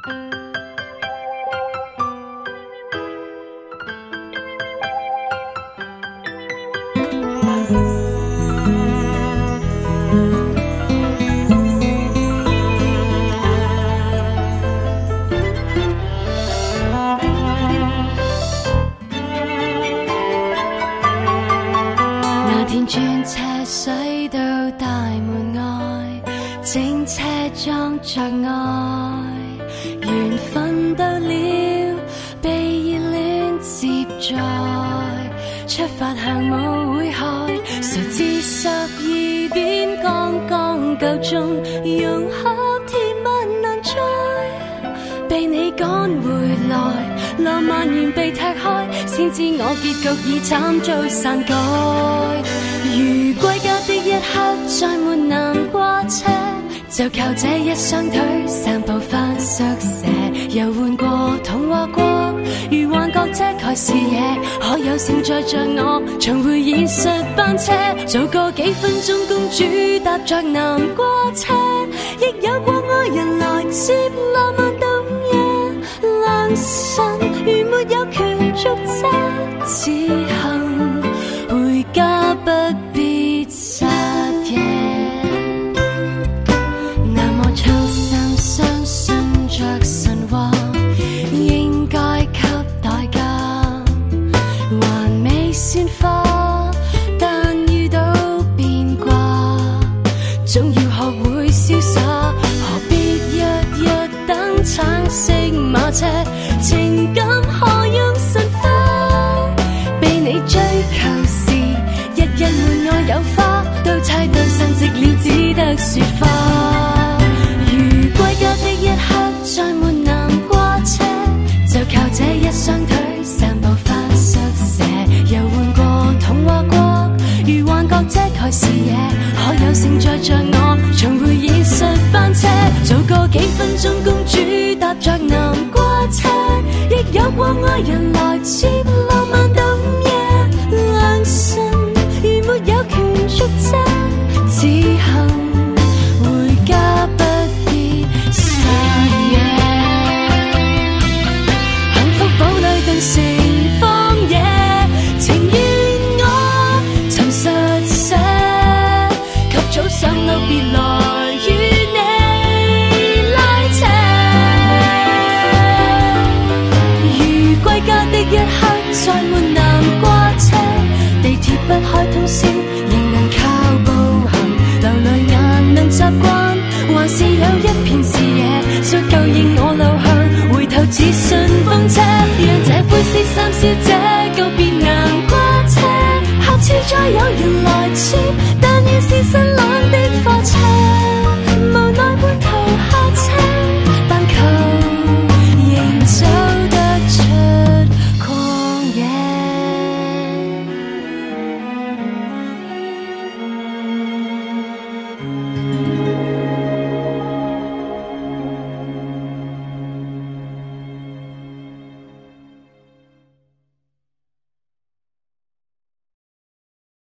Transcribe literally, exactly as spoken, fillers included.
天轉車水到大門外，整車裝着愛，緣分到了，被熱戀接載，出發向舞會開，誰知十二點剛剛夠鐘，融合甜蜜難再，被你趕回來，浪漫完被踢開，先知我結局已慘遭篡改。如歸家的一刻再沒南瓜車，就靠這一雙腿散步返宿舍，遊玩過童話國，如幻覺遮蓋視野，可有承載着我重回現實班車，早過幾分鐘公主搭着南瓜車，亦有過愛人來接浪漫到午夜良辰，如沒有權續車，此行回家不必撒野，那麼衷心相信着神話，應該給代價，還未算花，但遇到變卦，總要學會瀟灑，何必日日等橙色馬車，情感可用神化，被你追求時日日門外有花，都猜對神直了只得說話。如歸家的一刻再沒南瓜車，就靠這一雙腿散步返宿舍，遊玩過童話國，如幻覺遮蓋視野，可有承載着我重回現實班車，早過幾分鐘公主搭着南瓜車，亦有過愛人來接浪漫到午夜良辰，如沒有權續車，此行回家不必撒野，幸福堡壘頓成荒野，情願我尋實寫，及早上路別來與你拉扯，如歸家的一刻再沒南瓜車，地鐵不開通宵仍能靠步行，流淚眼能習慣，還是有一片視野足夠應我路向，回頭只信風車，讓這灰色三小姐告別南瓜車，下次再有人來接